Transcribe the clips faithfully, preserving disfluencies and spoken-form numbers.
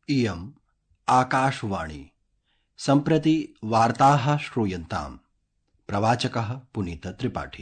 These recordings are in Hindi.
इयम् आकाशवाणी। सम्प्रति वार्ताः श्रूयन्ताम्। प्रवाचकः पुनीत त्रिपाठी।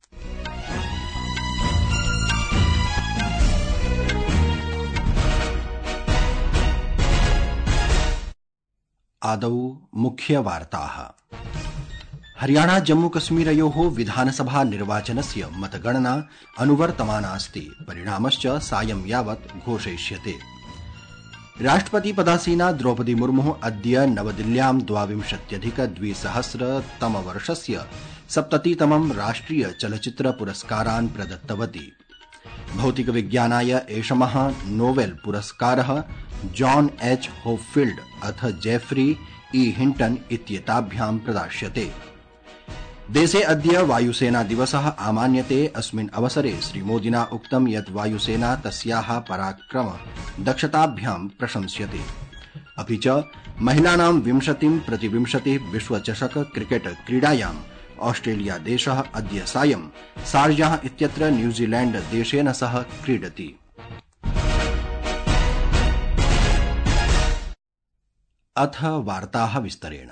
आदौ मुख्यवार्ताः। हरियाणा जम्मू कश्मीरयोः विधानसभा निर्वाचनस्य मतगणना अनुवर्तमानास्ति। परिणामश्च सायं यावत् घोषयिष्यते। राष्ट्रपति पदासीना द्रौपदी मुर्मुः अद्य नवदिल्ल्यां द्वाविंशत्यधिक द्विसहस्रतमवर्षस्य सप्ततितमं राष्ट्रिय चलच्चित्र पुरस्कारान् प्रदत्तवती। भौतिक विज्ञानाय एषमः नोबेल पुरस्कारः जॉन एच होपफील्ड अथ जेफ्री ई हिंटन इत्येताभ्यां प्रदास्यते। देशे अद्य वायुसेना दिवसः आमान्यते। अस्मिन् अवसरे श्रीमोदिना उक्तं यत् वायुसेना तस्याः पराक्रम दक्षताभ्यां प्रशंस्यते। अपि च महिलानां विंशतिं प्रति विंशतिः विश्वचषक क्रिकेट क्रीडायां ऑस्ट्रेलिया देशः अद्य सायं शारजाह इत्यत्र न्यूजीलैंड देशेन सह क्रीडति। अथ वार्ताः विस्तरेण।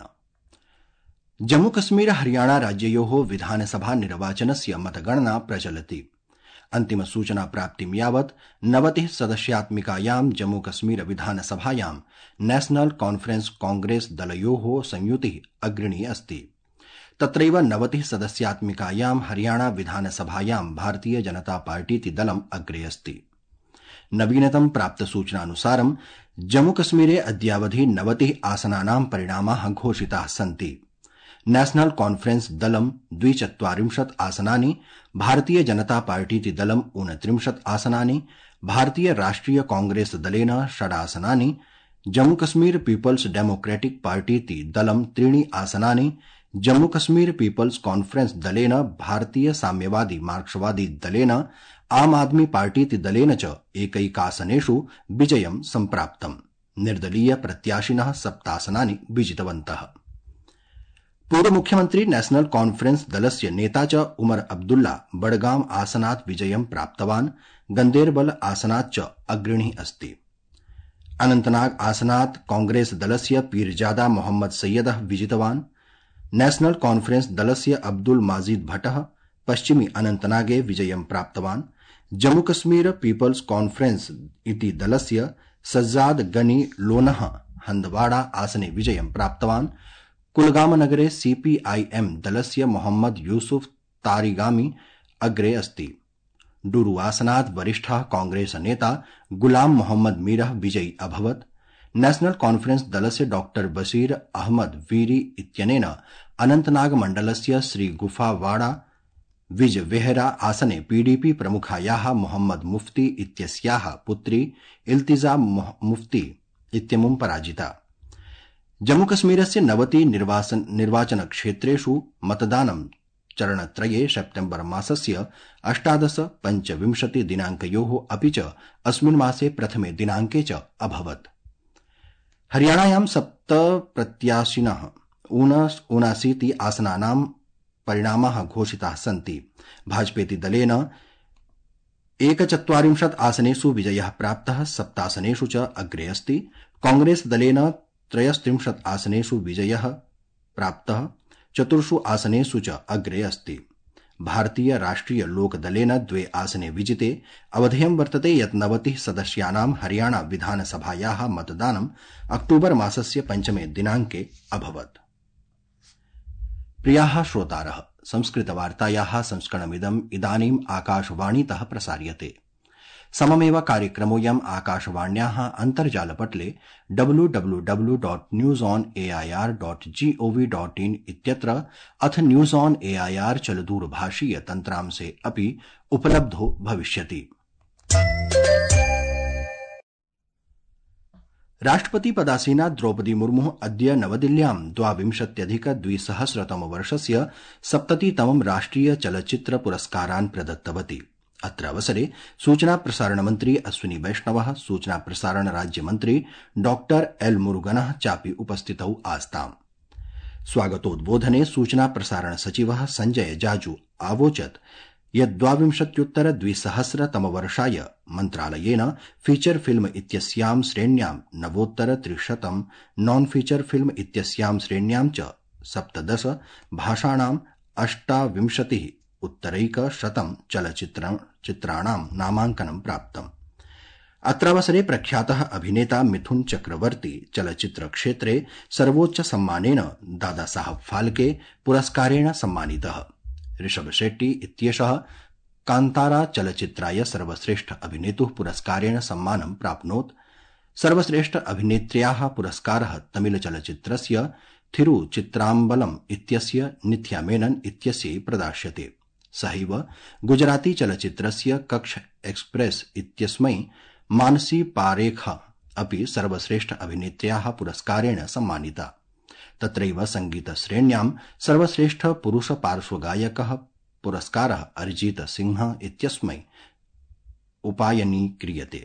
जम्मू कश्मीर हरियाणा राज्ययोः विधानसभा निर्वाचनस्य मतगणना प्रचलति। अन्तिम सूचना प्राप्तिं यावत् नवतिः सदस्यात्मिकायां जम्मू कश्मीर विधानसभायां नेशनल कॉन्फ्रेंस कांग्रेस दलयोः संयुतिः अग्रणी अस्ति। तत्रैव नवतिः सदस्यात्मिकायां हरियाणा विधानसभायां भारतीय जनता पार्टीति दलम् अग्रे अस्ति। नवीनतम प्राप्त सूचनानुसारं जम्मू कश्मीरे अद्यावधि नवतिः आसनानां परिणामाः घोषिताः सन्ति। नेशनल कॉन्फ्रेंस दलं द्विचत्वारिंशत् आसनानि, भारतीय जनता पार्टीति दलं ऊनत्रिंशत् आसनानि, भारतीय राष्ट्रिय कांग्रेस दलेन षडासनानि, जम्मू कश्मीर पीपल्स डेमोक्रेटिक पार्टीति दलं त्रीणि आसनानि, जम्मू कश्मीर पीपल्स कॉन्फ्रेंस दलेन, भारतीय साम्यवादी मार्क्सवादी दलेन, आम आदमी पार्टीति दलेन च एकैकासनेषु विजयं सम्प्राप्तम्। निर्दलीय प्रत्याशिनः सप्तासनानि विजितवन्तः। पूर्व मुख्यमंत्री नेशनल कॉन्फ्रेंस दलस्य नेता च उमर अब्दुल्ला बडगाम आसनात् विजयं प्राप्तवान्। गंदेरबल आसनात् च अग्रणी अस्ति। अनंतनाग आसनात् कांग्रेस दलस्य पीरजादा मोहम्मद सैयदः विजितवान्। नेशनल कॉन्फ्रेंस दलस्य अब्दुल माजिद भट्टः पश्चिमी अनंतनागे विजयं प्राप्तवान्। जम्मू कश्मीर पीपल्स कॉन्फ्रेंस इति दलस्य सज्जाद गनी लोनः हंदवाड़ा आसने विजयं प्राप्तवान्। कुलगाम नगरे सीपीआईएम दलस्य मोहम्मद यूसुफ तारिगामी अग्रे अस्ति। डुरु आसनात् वरिष्ठः कांग्रेस नेता गुलाम मोहम्मद मीरः विजयी अभवत्। नेशनल कॉन्फ्रेंस दलस्य डॉक्टर बशीर अहमद वीरी इत्यनेन अनंतनाग मण्डलस्य श्रीगुफावाड़ा विज वेहरा आसने पीडीपी प्रमुखायाः मोहम्मद मुफ्ती इत्यस्याः पुत्री इल्तिजा मुफ्ती इत्यमुं पराजिता। जम्मू कश्मीरस्य नवति निर्वाचन निर्वाचन क्षेत्रेषु मतदानं चरणत्रये सेप्टेम्बर मासस्य अष्टादश पञ्चविंशति दिनाङ्कयोः अपि च अस्मिन् मासे प्रथमे दिनाङ्के च अभवत्। हरियाणायां सप्त प्रत्याशिनः ऊनाशीति आसनानां परिणामाः घोषिताः सन्ति। भाजपेति दलेन एकचत्वारिंशत् आसनेषु विजयः प्राप्तः, सप्तासनेषु च अग्रे अस्ति। कांग्रेस दलेन त्रयस्त्रिंशत् आसनेषु विजयः प्राप्तः, चतुर्षु आसनेषु च अग्रे अस्ति। भारतीय राष्ट्रिय लोक दलेन द्वे आसने विजिते। अवधेयं वर्तते यत् नवतिः सदस्यानां हरियाणा विधानसभायाः मतदानं अक्टूबर मासस्य पञ्चमे दिनाङ्के अभवत्। प्रियाः श्रोतारः, संस्कृतवार्तायाः संस्करणमिदम् इदानीम् आकाशवाणीतः प्रसार्यते। सममेव कार्यक्रमोऽयम् आकाशवाण्याः अन्तर्जालपटले W W W dot news on A I R dot gov dot in इत्यत्र अथ news on A I R चलदूरभाषीय तन्त्रांशे अपि उपलब्धो भविष्यति। राष्ट्रपति पदासीना द्रौपदी मुर्मुः अद्य नवदिल्ल्यां द्वाविंशत्यधिक द्विसहस्रतमवर्षस्य सप्ततितमं राष्ट्रिय चलच्चित्र पुरस्कारान् प्रदत्तवती। अत्र अवसरे सूचना प्रसारण मंत्री अश्विनी वैष्णवः, सूचना प्रसारण राज्य मंत्री डॉक्टर एल मुरुगनः चापि उपस्थितौ आस्ताम्। स्वागतोद्बोधने सूचना प्रसारण सचिवः संजय जाजू आवोचत् यद्द्वाविंशत्युत्तर द्विसहस्रतमवर्षाय मन्त्रालयेन फीचर फिल्म इत्यस्यां श्रेण्यां नवोत्तर त्रिशतं नॉन फीचर फिल्म इत्यस्यां श्रेण्यां च सप्तदश भाषाणां अष्टाविंशतिः उत्तरैकशतं चलचित्राणां नामाङ्कनं प्राप्तम्। अत्रावसरे प्रख्यातः अभिनेता मिथुन चक्रवर्ती चलचित्रक्षेत्रे सर्वोच्च सम्मानेन दादा साहब फाल्के पुरस्कारेण सम्मानितः। ऋषभ शेट्टी इत्येषः कान्तारा चलचित्राय सर्वश्रेष्ठ अभिनेतुः पुरस्कारेण सम्मानं प्राप्नोत्। सर्वश्रेष्ठ अभिनेत्र्याः पुरस्कारः तमिल चलचित्रस्य थिरुचित्राम्बलम् इत्यस्य निथ्या मेनन इत्यस्यै प्रदास्यते। सहैव गुजराती चलचित्रस्य कक्ष एक्सप्रेस इत्यस्मै मानसी पारेख अपि सर्वश्रेष्ठ अभिनेत्र्याः पुरस्कारेण सम्मानिता। तत्रैव संगीतश्रेण्यां सर्वश्रेष्ठ पुरुष पार्श्वगायकः पुरस्कारः अरिजीत सिंह इत्यस्मै उपायनीक्रियते।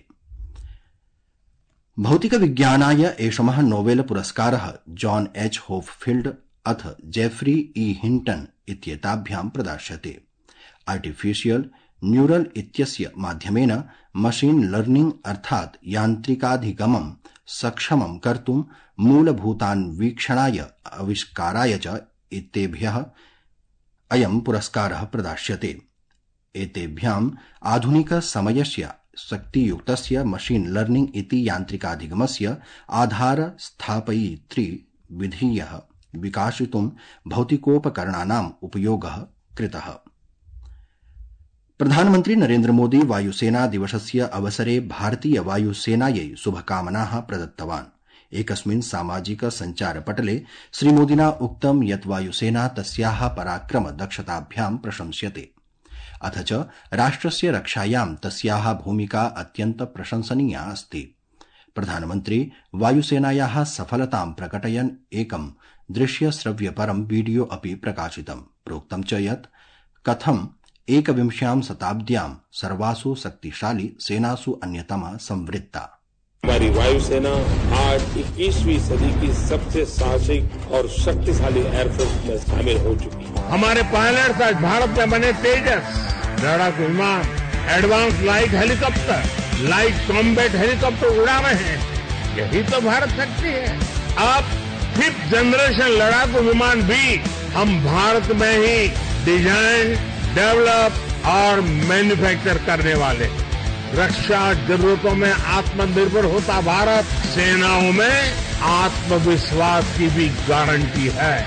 भौतिक विज्ञानाय एषमः नोबेल पुरस्कारः जॉन एच होपफील्ड अथ जेफ्री ई हिंटन इत्येताभ्यां प्रदास्यते। आर्टिफिशियल न्यूरल इत्यस्य माध्यमेन मशीन लर्निंग अर्थात् यांत्रिकाधिगमं सक्षमं कर्तुं मूलभूतान्वीक्षणाय आविष्काराय च एतेभ्यः अयं पुरस्कारः प्रदास्यते। एतेभ्याम् आधुनिक समयस्य शक्तियुक्तस्य मशीन लर्निंग इति यांत्रिकाधिगमस्य आधार स्थापयित्री विधीयः विकासितुं भौतिकोपकरणानाम् उपयोगः कृतः। प्रधानमन्त्री नरेन्द्र मोदी वायुसेना दिवसस्य अवसरे भारतीय वायुसेनायै शुभकामनाः प्रदत्तवान्। एकस्मिन् सामाजिक सञ्चारपटले श्रीमोदिना उक्तं यत् वायुसेना तस्याः पराक्रम दक्षताभ्यां प्रशंस्यते। अथ च राष्ट्रस्य रक्षायां तस्याः भूमिका अत्यन्त प्रशंसनीया अस्ति। प्रधानमन्त्री वायुसेनायाः सफलतां प्रकटयन् एकं दृश्यश्रव्यपरं वीडियो अपि प्रकाशितम्। प्रोक्तं च यत् कथं एकविंश्यां शताब्द्यां सर्वासु शक्तिशाली सेनासु अन्यतमा संवृत्ता। हमारी वायुसेना आज इक्कीसवीं सदी की सबसे साहसिक और शक्तिशाली एयरफोर्स में शामिल हो चुकी है। हमारे पायलट्स आज भारत में बने तेजस लड़ाकू विमान, advance light helicopter, light combat helicopter उड़ा रहे हैं। यही तो भारत शक्ति है। अब फिफ्थ जनरेशन लड़ाकू विमान भी हम भारत में ही डिजाइन, डेवलप और मैन्युफैक्चर करने वाले। रक्षा जरूरतों में आत्मनिर्भर होता भारत सेनाओं में आत्मविश्वास की भी गारंटी है।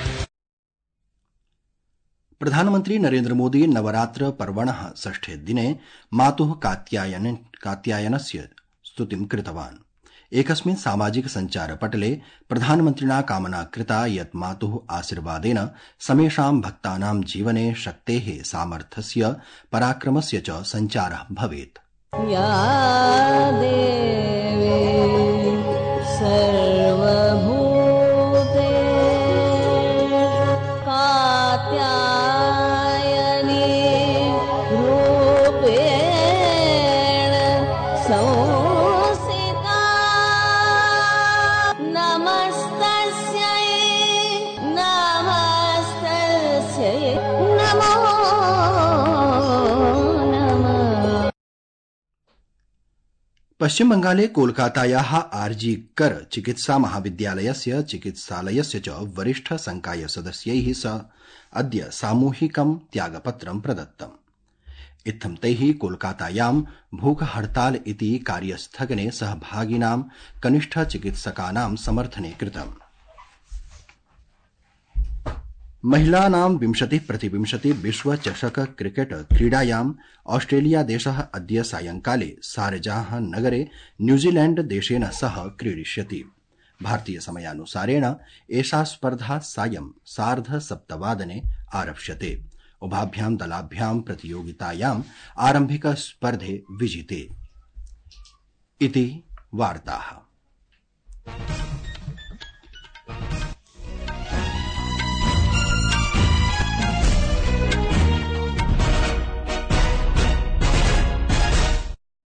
प्रधानमन्त्री नरेन्द्र मोदी नवरात्र पर्वणः षष्ठे दिने मातुः कात्यायन कात्यायनस्य स्तुतिं कृतवान्। एकस्मिन् सामाजिक सञ्चारपटले प्रधानमन्त्रिणा कामना कृता यत् मातुः आशीर्वादेन समेषां भक्तानां जीवने शक्तेः, सामर्थ्यस्य, पराक्रमस्य च सञ्चारः भवेत्। या देवी सर्वभूतेषु कात्यायनी रूपेण संस्थिता नमस्तस्यै नमस्तस्यै नमो पश्चिम बंगाले कोलकातायाः आरजी कर चिकित्सा महाविद्यालयस्य चिकित्सालयस्य च वरिष्ठ संकाय सदस्यैः सह अद्य सामूहिकं त्यागपत्रं प्रदत्तम्। इत्थं तैः कोलकातायां भूख हड़ताल इति कार्यस्थगने सहभागिनां कनिष्ठ चिकित्सकानां समर्थने कृतम्। महिलानां विंशतिः प्रतिविंशति विश्व चषक क्रिकेट क्रीडायाम् ऑस्ट्रेलिया देशः अद्य सायंकाले शारजाह नगरे न्यूजीलैंड देशेन सह क्रीडिष्यति। भारतीय समयानुसारेण एषा स्पर्धा सायं सार्ध सप्तवादने आरप्स्यते। उभाभ्यां दलाभ्यां प्रतियोगितायाम् आरम्भिक स्पर्धे विजिते। इति वार्ताः।